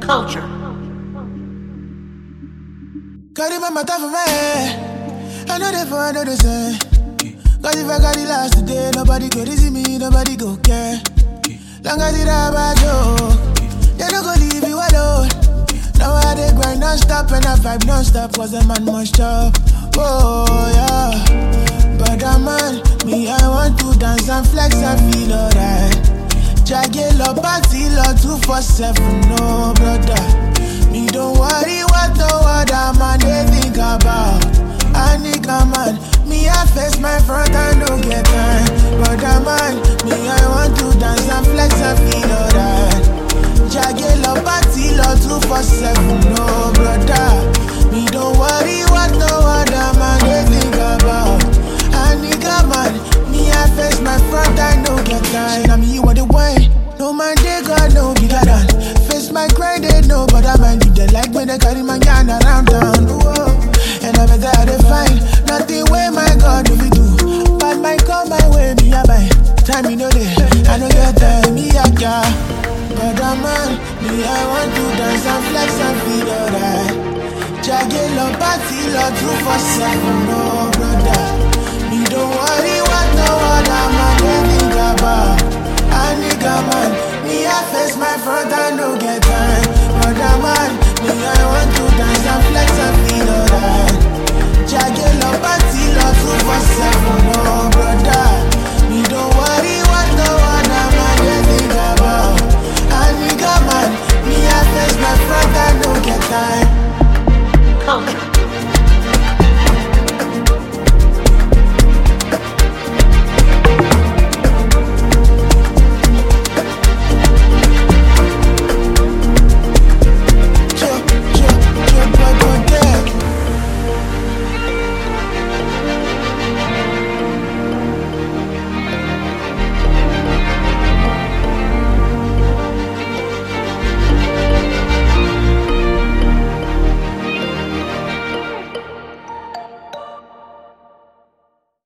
culture. Carry my matter for my head. I know they for I know they say. Cause if I got the last today, nobody go see me, nobody go care. Long as it about you, they don't go leave you alone. Now I dey grind non-stop and I vibe non-stop, cause a man must chop. Oh yeah, but man, me I want to dance and flex and feel alright. Jagelo party lot 247, no brother. Me don't worry what no other man they think about. I nigga man, me I face my front and don't get time. Brother man, me I want to dance and flex and feel alright. Jagelo party lot 247, no brother. Me don't worry what no other man they think about. I nigga man, me I face my front and don't get time. I mean you want the way. No man they got no bigger than. Face my grind they know, but I mind you they like when they carry my gun around town. Whoa. And I better how they find nothing way my God if you do. But my come my way, me I buy. Time you know they, I know your time, me I car. But man, me I want to dance and flex and feel alright. Jagelo party lot 247, no brother. Me don't worry what no other man they think about.